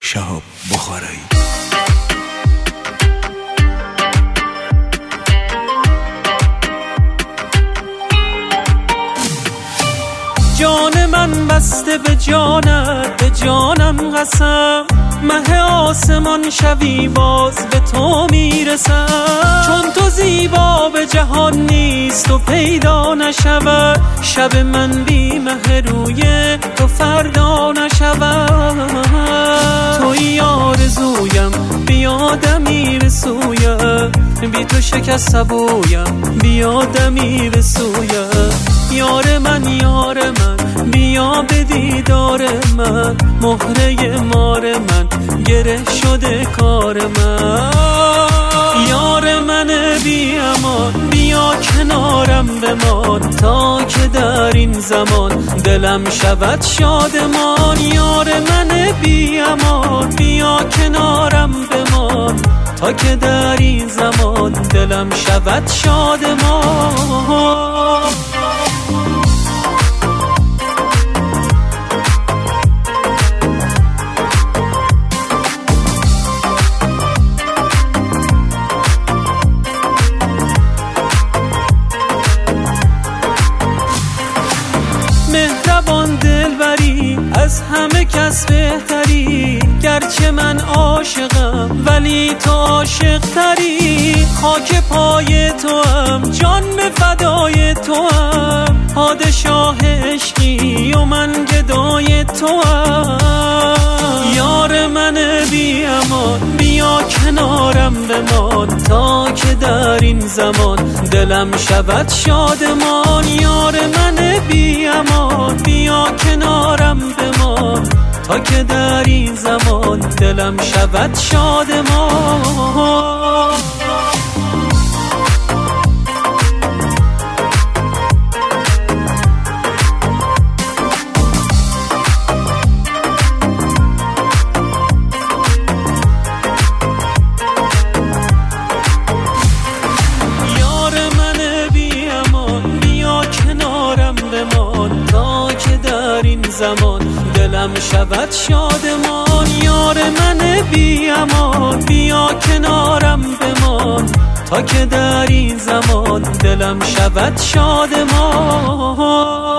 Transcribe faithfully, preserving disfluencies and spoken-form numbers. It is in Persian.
شهاب بخارایی. جان من بسته به جانت، به جانم قسم، مه آسمان شوی باز به تو میرسم. چون تو زیبا به جهان نیست و پیدا نشود، شب من بی مه روی تو فردا نشود. توی آرزویم بیادمی رسویم، بی تو شکست بویم بیادمی رسویم. یار من یار من بیا به دیدار من، مهره مار من گره شده کار من. یار من بی امان بیا کنارم بمان، تا که در این زمان دلم شود شادمان. یار من بی امان بیا کنارم بمان، تا که در این زمان دلم شود شادمان. مهربان دلبری از همه کس بهتری، گرچه من عاشقم ولی تو عاشق تری. خاک پای تو هم جان به فدای تو هم، پادشاه عشقی و من گدای تو هم. یار من بی امان بیا کنارم بمان، تا که در این زمان دلم شود شادمان. یار من بی امان بیا کنارم بمان، تا که در این زمان دلم شود شادمان. تا که در این زمان دلم شود شادمان. یار من بی امان بیا کنارم بمان، تا که در این زمان دلم شود شادمان.